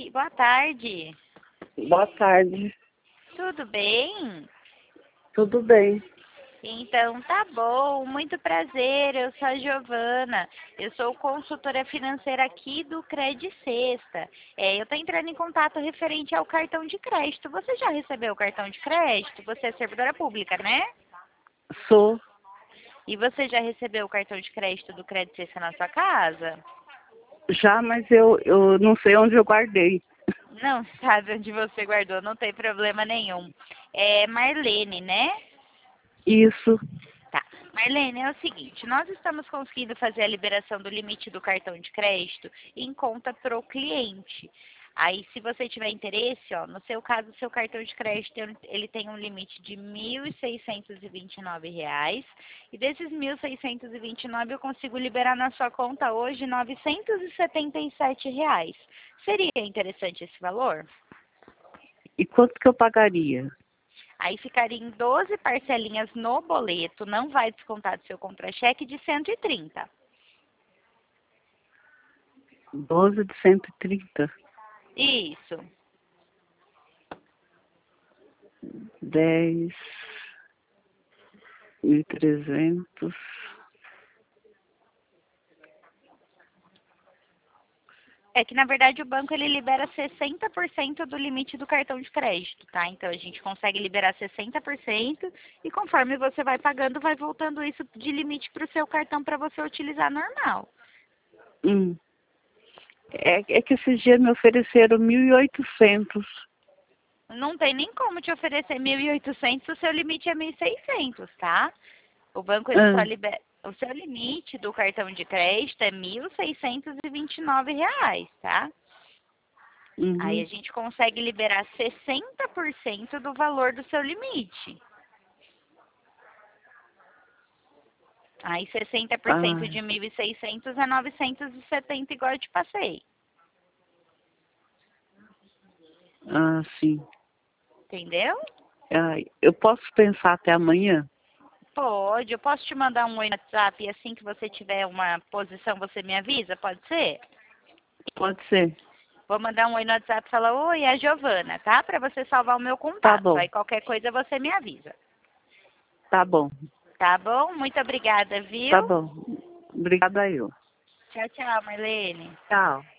Oi, boa tarde. Boa tarde. Tudo bem? Tudo bem? Então, tá bom. Muito prazer. Eu sou a Giovana. Eu sou consultora financeira aqui do Cred Sexta. Eu tô entrando em contato referente ao cartão de crédito. Você já recebeu o cartão de crédito? Você é servidora pública, né? Sou. E você já recebeu o cartão de crédito do Cred Sexta na sua casa? Já, mas eu não sei onde eu guardei. Não sabe onde você guardou, não tem problema nenhum. É Marlene, né? Isso. Tá. Marlene, é o seguinte, nós estamos conseguindo fazer a liberação do limite do cartão de crédito em conta pro cliente. Aí, se você tiver interesse, ó, no seu caso, o seu cartão de crédito, ele tem um limite de R$ 1.629. E desses R$ 1.629, eu consigo liberar na sua conta hoje R$ 977. Seria interessante esse valor? E quanto que eu pagaria? Aí ficaria em 12 parcelinhas no boleto, não vai descontar do seu contra-cheque, de 130. 12 de 130. Isso. 10.300. É que, na verdade, o banco ele libera 60% do limite do cartão de crédito, tá? Então, a gente consegue liberar 60% e conforme você vai pagando, vai voltando isso de limite para o seu cartão para você utilizar normal. É que esses dias me ofereceram 1.800. Não tem nem como te oferecer 1.800, o seu limite é 1.600, tá? O banco ele só Ah, libera. O seu limite do cartão de crédito é R$ 1.629, tá? Aí a uhum. gente consegue liberar 60% do valor do seu limite. Aí 60% Ah, de 1.600 é 970, igual eu te passei. sim. Entendeu? Ah, eu posso pensar até amanhã? Pode. Eu posso te mandar um oi no WhatsApp e assim que você tiver uma posição você me avisa? Pode ser? Pode ser. Vou mandar um oi no WhatsApp e falar, oi, é a Giovana, tá? Pra você salvar o meu Tá contato. bom. Aí qualquer coisa você me avisa. Tá bom. Tá bom? Muito obrigada, viu? Tá bom. Obrigada eu. Tchau, tchau, Marlene. Tchau.